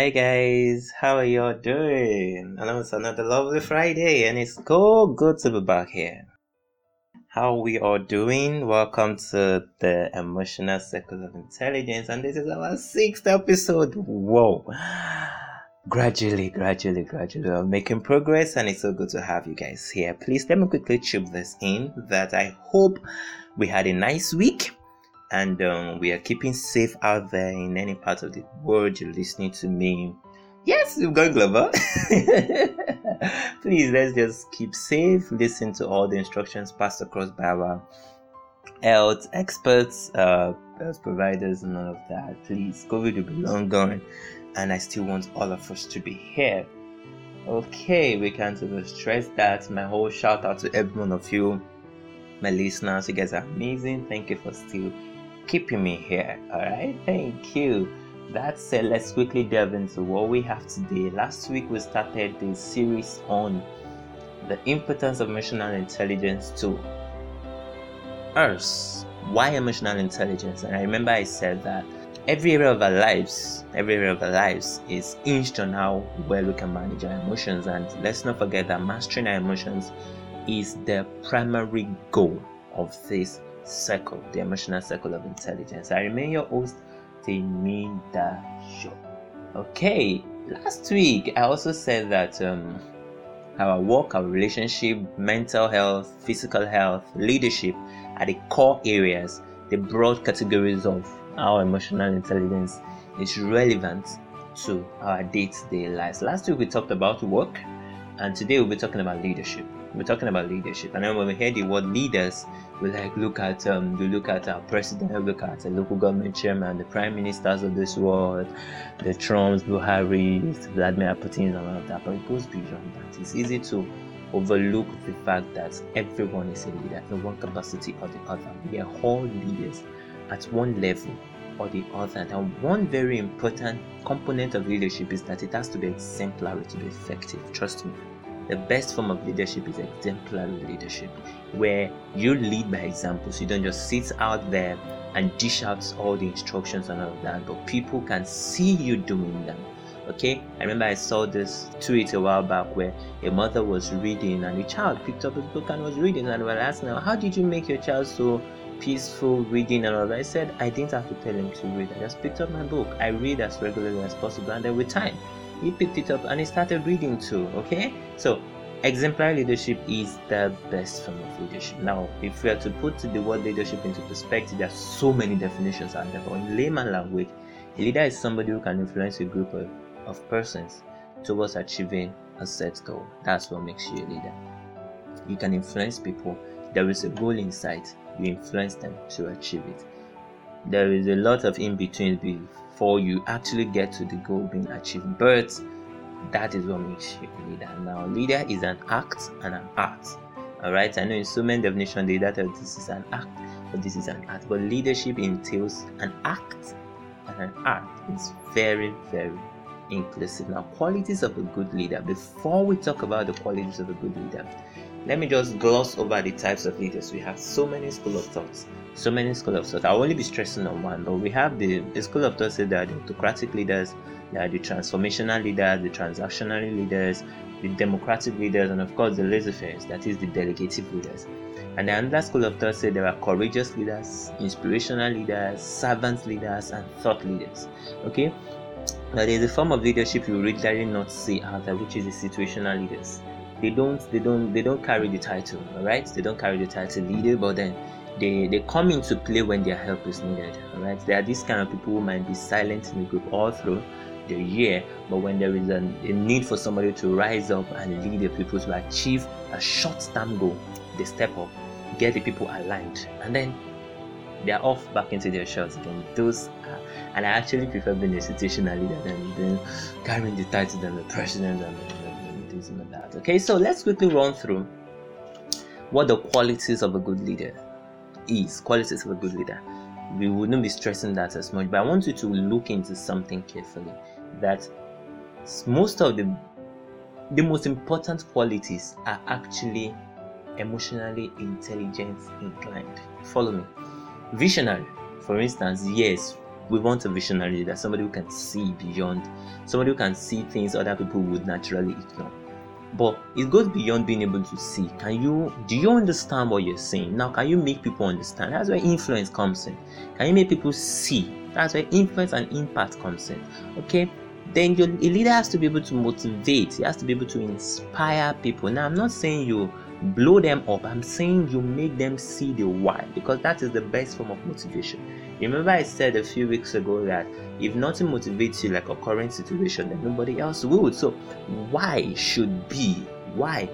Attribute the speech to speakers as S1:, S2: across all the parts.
S1: Hi guys, how are y'all doing? I know it's another lovely Friday and it's so good to be back here. How we all doing? Welcome to the Emotional Circle of Intelligence, and this is our 6th episode. Whoa! Gradually, we're making progress, and it's so good to have you guys here. Please let me quickly chip this in that I hope we had a nice week. And we are keeping safe out there in any part of the world you're listening to me. Yes, we're going global. Please, let's just keep safe. Listen to all the instructions passed across by our health experts, health providers, and all of that. Please, COVID will be long gone, and I still want all of us to be here. Okay, we can't stress that. My whole shout out to every one of you, my listeners. You guys are amazing. Thank you for still keeping me here. All right, thank you. That said, let's quickly delve into what we have today. Last week we started the series on the importance of emotional intelligence to us. Why emotional intelligence? And I remember I said that every area of our lives is hinged on how well we can manage our emotions. And let's not forget that mastering our emotions is the primary goal of this circle, the emotional circle of intelligence. I remain your host, Teminda Show. Okay, last week I also said that our work, our relationship, mental health, physical health, leadership are the core areas, the broad categories of how emotional intelligence is relevant to our day-to-day lives. Last week we talked about work, and today we'll be talking about leadership. We're talking about leadership, and then when we hear the word leaders, we look at our president, we look at the local government chairman, the prime ministers of this world, the Trumps, Buhari, Vladimir Putin, and all of that. But it goes beyond that. It's easy to overlook the fact that everyone is a leader in one capacity or the other. We are all leaders at one level or the other. And one very important component of leadership is that it has to be exemplary to be effective. Trust me. The best form of leadership is exemplary leadership, where you lead by example. So you don't just sit out there and dish out all the instructions and all of that, but people can see you doing them. Okay, I remember I saw this tweet a while back where a mother was reading and a child picked up a book and was reading, and we were asking her, how did you make your child so peaceful reading and all that? I said, I didn't have to tell him to read. I just picked up my book. I read as regularly as possible, and then with time he picked it up and he started reading too. Okay, so exemplary leadership is the best form of leadership. Now, if we are to put the word leadership into perspective, there are so many definitions out there, but in layman language, a leader is somebody who can influence a group of persons towards achieving a set goal. That's what makes you a leader. You can influence people. There is a goal in sight. You influence them to achieve it. There is a lot of in-between before you actually get to the goal being achieved, but that is what makes you a leader. Now, leader is an act and an art. Alright, I know in so many definitions they that this is an act, but this is an art. But leadership entails an act and an art. It's very, very inclusive. Now, qualities of a good leader. Before we talk about the qualities of a good leader, let me just gloss over the types of leaders. We have so many school of thoughts. I'll only be stressing on one, but we have the school of thoughts that there are the autocratic leaders, there are the transformational leaders, the transactional leaders, the democratic leaders, and of course the laissez-faire, that is the delegative leaders. And the another school of thought said there are courageous leaders, inspirational leaders, servant leaders, and thought leaders. Okay, now there is a form of leadership you really not see out there, which is the situational leaders. They don't carry the title, all right? They don't carry the title leader, but then they come into play when their help is needed, all right? There are these kind of people who might be silent in the group all through the year, but when there is a need for somebody to rise up and lead the people to achieve a short-term goal, they step up, get the people aligned, and then they're off back into their shells again. And I actually prefer being a situational leader than carrying the title than the president and this and that. Okay, so let's quickly run through what the qualities of a good leader is. Qualities of a good leader. We wouldn't be stressing that as much, but I want you to look into something carefully. That most of the most important qualities are actually emotionally intelligence inclined. Follow me. Visionary, for instance, yes, We want a visionary leader, somebody who can see beyond, somebody who can see things other people would naturally ignore. But it goes beyond being able to see. Do you understand what you're saying? Now, can you make people understand? That's where influence comes in. Can you make people see? That's where influence and impact comes in. Okay? Then a leader has to be able to motivate. He has to be able to inspire people. Now, I'm not saying you blow them up. I'm saying you make them see the why, because that is the best form of motivation. Remember I said a few weeks ago that if nothing motivates you like a current situation, then nobody else would. So why should be? Why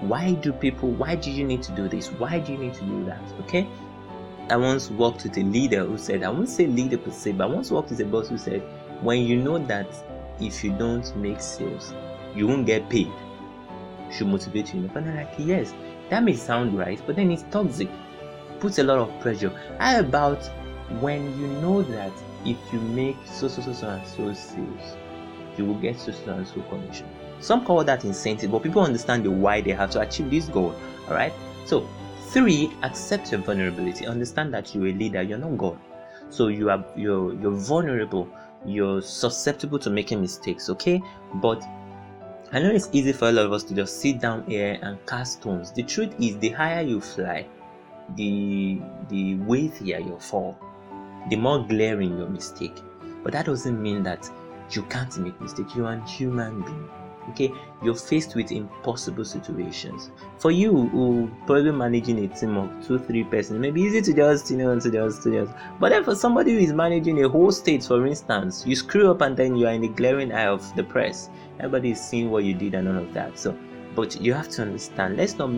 S1: do you need to do this? Why do you need to do that? Okay? I once worked with a leader who said, I won't say leader per se, but I once worked with a boss who said, when you know that if you don't make sales, you won't get paid, should motivate you enough. And I'm like, yes, that may sound right, but then it's toxic, puts a lot of pressure. How about when you know that if you make so and so sales, you will get so and so commission? Some call that incentive, but people understand the why they have to achieve this goal. All right. So 3, accept your vulnerability. Understand that you're a leader. You're not God. So you're vulnerable. You're susceptible to making mistakes. Okay, but I know it's easy for a lot of us to just sit down here and cast stones. The truth is, the higher you fly, the weightier your fall, the more glaring your mistake. But that doesn't mean that you can't make mistakes. You're a human being. Okay, you're faced with impossible situations. For you who probably managing a team of 2-3 persons, maybe easy to just but then for somebody who is managing a whole state, for instance, you screw up and then you are in the glaring eye of the press. Everybody is seeing what you did and all of that. So, but you have to understand, let's not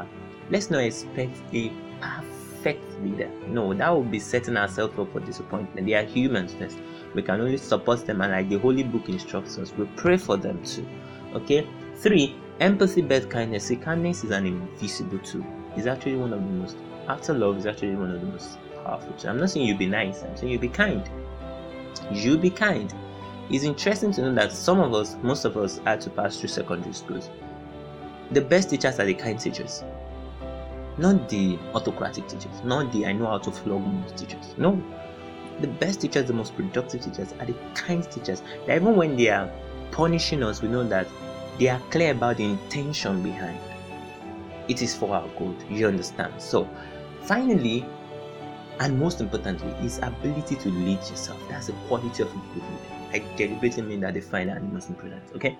S1: expect a perfect leader. No, that would be setting ourselves up for disappointment. They are humans first. We can only support them, and like the Holy Book instructs us, we pray for them too. Okay. 3, empathy births kindness. See, kindness is an invisible tool. It's actually one of the most, after love, is actually one of the most powerful tools. I'm not saying you be nice, I'm saying you be kind. You be kind. It's interesting to know that most of us had to pass through secondary schools. The best teachers are the kind teachers, not the autocratic teachers, not the I know how to flog most teachers. No. The best teachers, the most productive teachers are the kind teachers. That even when they are punishing us, we know that they are clear about the intention behind. It is for our good. You understand? So, finally, and most importantly, is ability to lead yourself. That's the quality of a good leader. I deliberately mean that define and most important. Okay?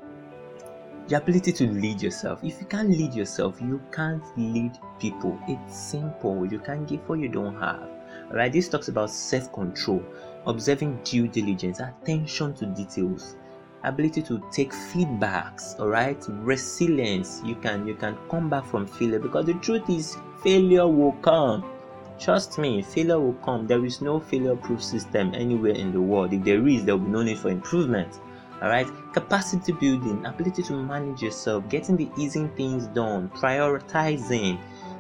S1: The ability to lead yourself. If you can't lead yourself, you can't lead people. It's simple. You can't give what you don't have. Alright, this talks about self-control, observing due diligence, attention to details, ability to take feedbacks, alright, resilience. You can come back from failure, because the truth is failure will come. Trust me, failure will come. There is no failure-proof system anywhere in the world. If there is, there will be no need for improvement. Alright, capacity building, ability to manage yourself, getting the easy things done, prioritizing,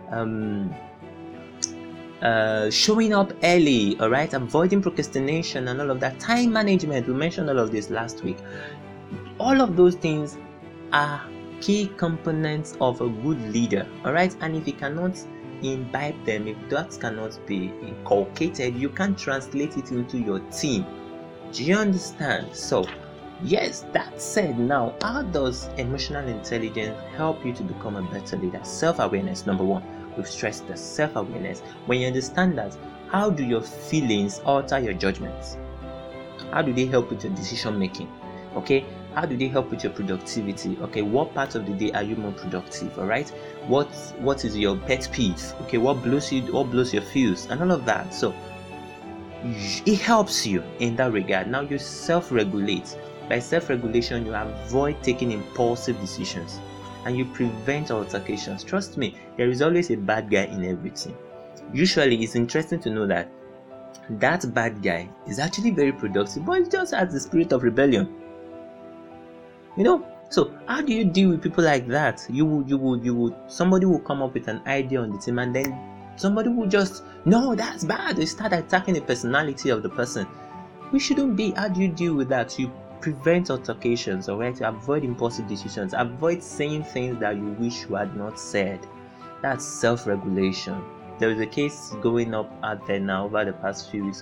S1: showing up early, alright, avoiding procrastination and all of that, time management. We mentioned all of this last week. All of those things are key components of a good leader, alright, and if you cannot imbibe them, if that cannot be inculcated, you can't translate it into your team. Do you understand? So yes, that said, now how does emotional intelligence help you to become a better leader? Self-awareness, number 1. We've stressed the self-awareness. When you understand that, how do your feelings alter your judgments? How do they help with your decision making? Okay, how do they help with your productivity? Okay, what part of the day are you more productive? All right, what is your pet peeve? Okay, what blows your fuse and all of that. So it helps you in that regard. Now you self-regulate. By self-regulation, you avoid taking impulsive decisions and you prevent altercations. Trust me, there is always a bad guy in everything. Usually, it's interesting to know that that bad guy is actually very productive, but he just has the spirit of rebellion. You know, so how do you deal with people like that? Somebody will come up with an idea on the team, and then somebody will just, no, that's bad. They start attacking the personality of the person. We shouldn't be. How do you deal with that? You prevent altercations, alright? You avoid impulsive decisions. Avoid saying things that you wish you had not said. That's self-regulation. There is a case going up out there now over the past few weeks of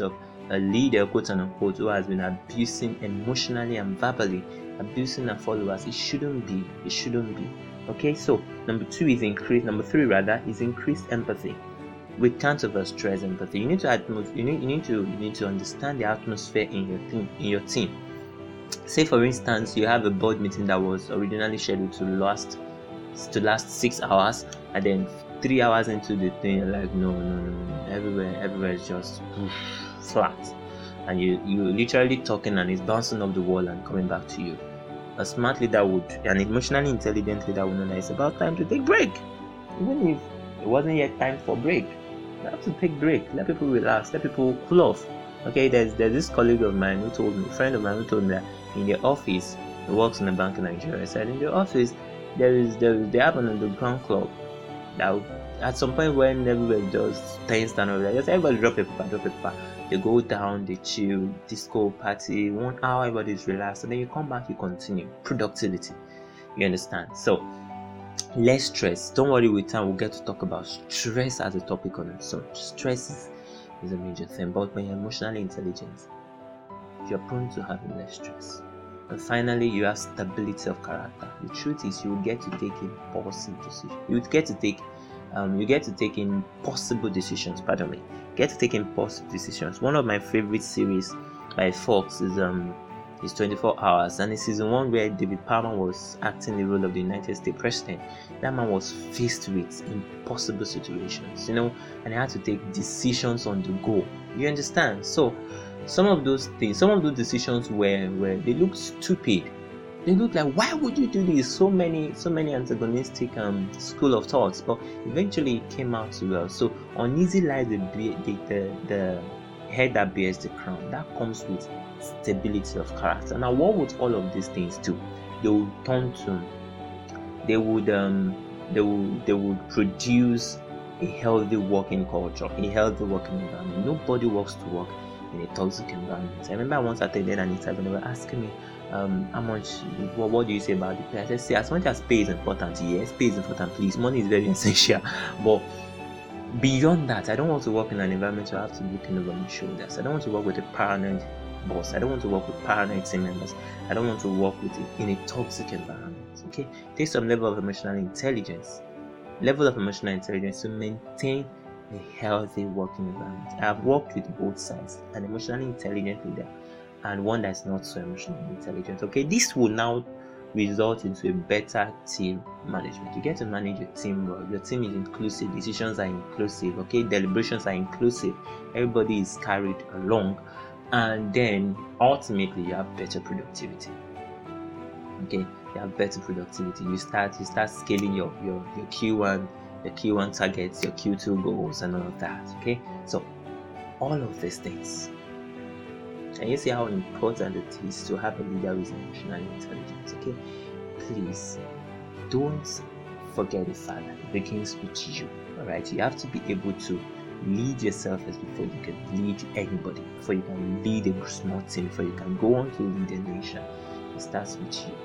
S1: a leader, quote unquote, who has been abusing emotionally and verbally, abusing her followers. It shouldn't be. Okay, so number three is increased empathy. We can't overstress empathy. You need to understand the atmosphere in your team. Say for instance, you have a board meeting that was originally scheduled to last 6 hours, and then 3 hours into the thing, you're like, no, everywhere is just flat, and you literally talking and it's bouncing off the wall and coming back to you. A smart leader an emotionally intelligent leader would know that it's about time to take break, even if it wasn't yet time for break. You have to take break, let people relax, let people cool off. Okay, there's this colleague of mine who told me, friend of mine who told me that in their office, he works in a bank in Nigeria, said in their office they have an underground club. Now at some point when everybody does things down over there, just everybody drop a paper. They go down, they chill, disco party, 1 hour, everybody's relaxed, and then you come back, you continue. Productivity. You understand? So less stress. Don't worry, with time we'll get to talk about stress as a topic on its own. Stress is a major thing, but when you're emotionally intelligent, you're prone to having less stress. And finally, you have stability of character. The truth is, you will get to take impulsive decisions. You get to take impossible decisions. Get to take impulsive decisions. One of my favorite series by Fox is 24 Hours, and it's season 1 where David Palmer was acting the role of the United States president. That man was faced with impossible situations, and he had to take decisions on the go. You understand? So some of those decisions were they look stupid. They look like, why would you do this? So many antagonistic school of thoughts, but eventually it came out well. So uneasy lies the head that bears the crown. That comes with stability of character. Now, what would all of these things do? They would produce a healthy working culture, a healthy working environment. Nobody wants to work in a toxic environment. I remember I once attended an interview and they were asking me, what do you say about the pay? I said, see, as much as pay is important, yes, pay is important, please. Money is very essential. But beyond that, I don't want to work in an environment where I have to look over my shoulders. I don't want to work with a paranoid boss. I don't want to work with paranoid team members. I don't want to work in a toxic environment. Okay, take some level of emotional intelligence to maintain a healthy working environment. I have worked with both sides, an emotionally intelligent leader and one that's not so emotionally intelligent. Okay, this will now result into a better team management. You get to manage your team well. Your team is inclusive, decisions are inclusive, okay, deliberations are inclusive, everybody is carried along, and then ultimately you have better productivity. Okay, you have better productivity. You start scaling your Q1 targets, your Q2 goals, and all of that. Okay, so all of these things. And you see how important it is to have a leader who is emotionally intelligent. Okay, please don't forget the fact that it begins with you. All right, you have to be able to lead yourself first before you can lead anybody, before you can lead a small team, before you can go on to lead a nation. It starts with you,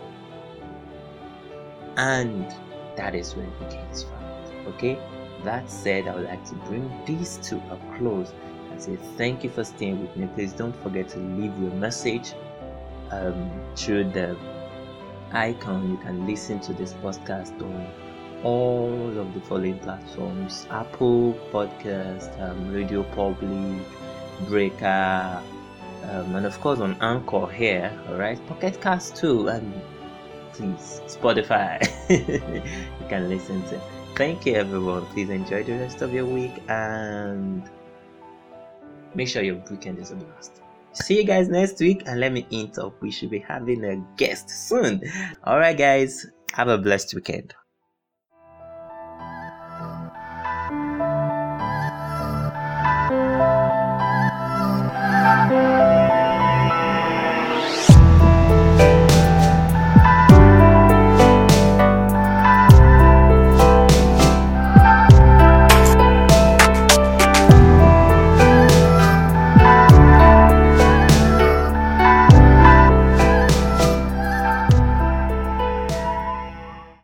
S1: and that is where it begins from. Okay, that said, I would like to bring this to a close and say thank you for staying with me. Please don't forget to leave your message through the icon. You can listen to this podcast on all of the following platforms: Apple Podcast, Radio Public, Breaker, and of course on Anchor here, alright, Pocket Cast too, and please Spotify. You can listen to. Thank you everyone. Please enjoy the rest of your week and make sure your weekend is a blast. See you guys next week, and let me hint up, we should be having a guest soon. Alright guys, have a blessed weekend.